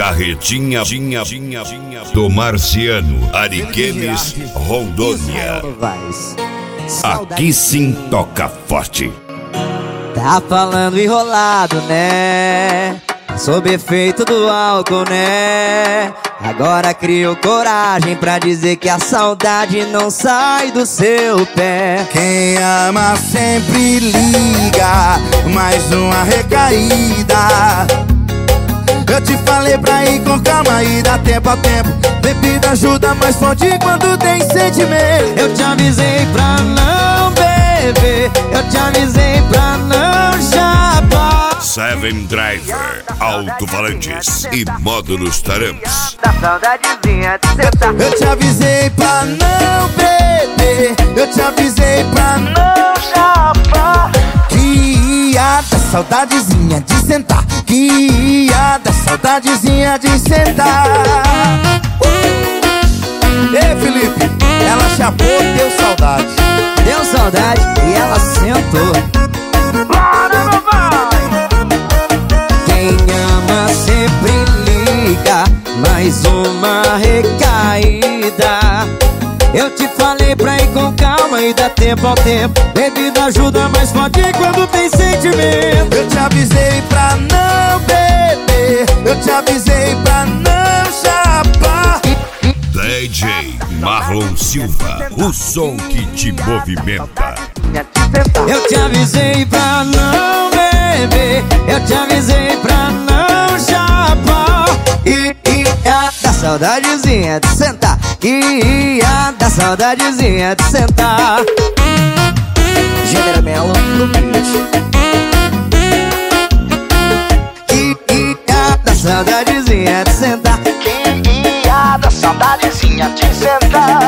Carretinha do Marciano, Ariquemes, Rondônia. Aqui sim toca forte. Tá falando enrolado, né? Sob efeito do álcool, né? Agora criou coragem pra dizer que a saudade não sai do seu pé. Quem ama sempre liga, mais uma recaída. Eu te falei pra ir com calma e dar tempo ao tempo. Bebida ajuda, mas fonte quando tem sentimento. Eu te avisei pra não beber, eu te avisei pra não chapar. Seven Driver, alto-falantes e módulos taramps. Da saudadezinha de sentar. Eu te avisei pra não beber, eu te avisei pra não chapar. Que ia dar saudadezinha de sentar, que ia dar saudadezinha de sentar. Ei, Felipe, ela chapou, deu saudade. Deu saudade e ela sentou. Quem ama sempre liga, mais uma recaída. Eu te falei pra ir com calma e dar tempo ao tempo. Bebida ajuda, mas pode quando tem sentimento. Eu te avisei pra não beber, eu te avisei pra não chapar. DJ Marlon Silva, o som que te movimenta. Eu te avisei pra não beber, eu te avisei pra não chapar. E ia dar saudadezinha de sentar, que ia dar saudadezinha de sentar. Gênero Melo no beat. Que ia dar saudadezinha de sentar, Que ia dar saudadezinha de sentar.